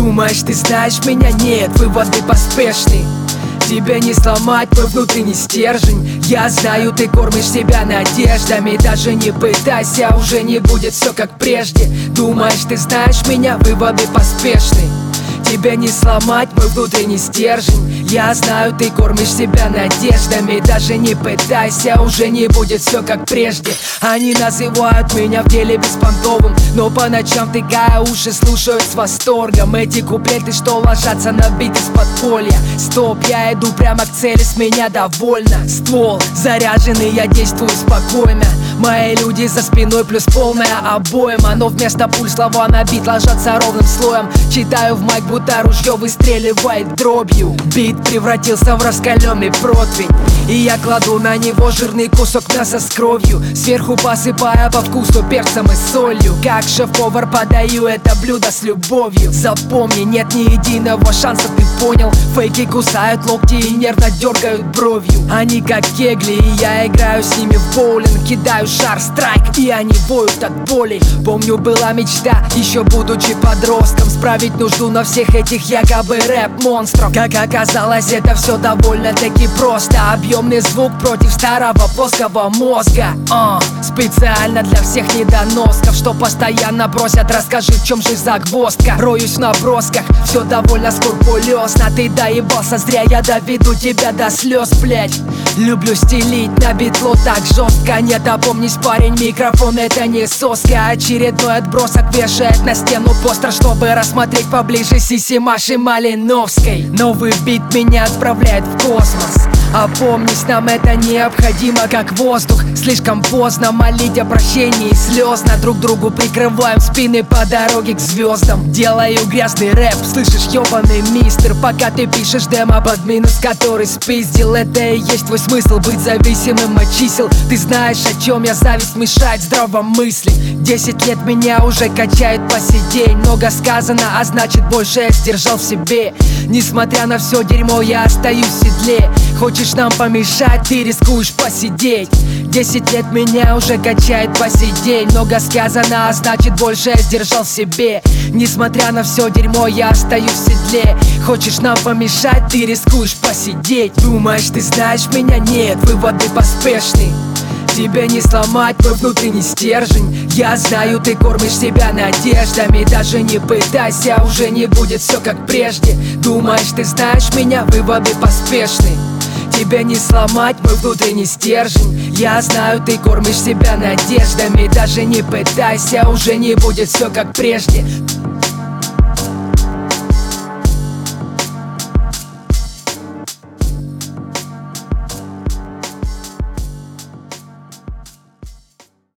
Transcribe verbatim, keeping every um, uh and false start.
Думаешь, ты знаешь меня? Нет, выводы поспешны. Тебя не сломать, мой внутренний стержень. Я знаю, ты кормишь себя надеждами. Даже не пытайся, уже не будет все как прежде. Думаешь, ты знаешь меня? Выводы поспешны. Тебя не сломать, мой внутренний стержень. Я знаю, ты кормишь себя надеждами. Даже не пытайся, уже не будет все как прежде. Они называют меня в деле беспонтовым, но по ночам втыкая уши слушают с восторгом эти куплеты, что ложатся на бит из подполья. Стоп, я иду прямо к цели, с меня довольно. Ствол заряженный, я действую спокойно. Мои люди за спиной плюс полная обойма, но вместо пуль слова на бит ложатся ровным слоем. Читаю в майк, будто ружье выстреливает дробью. Бит превратился в раскаленный противень, и я кладу на него жирный кусок мяса с кровью, сверху посыпая по вкусу перцем и солью. Как шеф-повар подаю это блюдо с любовью. Запомни, нет ни единого шанса, ты понял? Фейки кусают локти и нервно дергают бровью. Они как кегли, и я играю с ними в боулинг. Кидаю шар, страйк, и они воют от боли. Помню, была мечта, еще будучи подростком, справить нужду на всех этих якобы рэп-монстров. Как оказалось, это все довольно-таки просто. Объемный звук против старого плоского мозга. uh, Специально для всех недоносков, что постоянно просят: расскажи, в чем же загвоздка. Роюсь в набросках, все довольно скрупулезно. Ты доебался зря, я доведу тебя до слез, блять. Люблю стелить на битло так жестко. Нет, опомнись, парень, микрофон это не соска. Очередной отбросок вешает на стену постер, чтобы рассмотреть поближе сиси Маши Малиновской. Новый бит меня отправляет в космос. Опомнись, нам это необходимо как воздух. Слишком поздно молить о прощении и слезно друг другу прикрываем спины по дороге к звездам. Делаю грязный рэп, слышишь, ёбаный мистер, пока ты пишешь демо под минус, который спиздил. Это и есть твой смысл, быть зависимым от чисел. Ты знаешь, о чем я, зависть мешает здравом мысли. Десять лет меня уже качает по сей день. Много сказано, а значит больше я сдержал в себе. Несмотря на все дерьмо, я остаюсь в седле. Хочешь нам помешать, ты рискуешь посидеть. Десять лет меня уже качает по сей день. Много сказано, а значит больше я сдержал в себе. Несмотря на все дерьмо, я остаюсь в седле. Хочешь нам помешать, ты рискуешь посидеть. Думаешь, ты знаешь меня? Нет, выводы поспешны. Тебя не сломать, мой внутренний стержень. Я знаю, ты кормишь себя надеждами. Даже не пытайся, уже не будет все как прежде. Думаешь, ты знаешь меня? Выводы поспешны. Тебя не сломать, мой внутренний стержень. Я знаю, ты кормишь себя надеждами. Даже не пытайся, уже не будет все как прежде.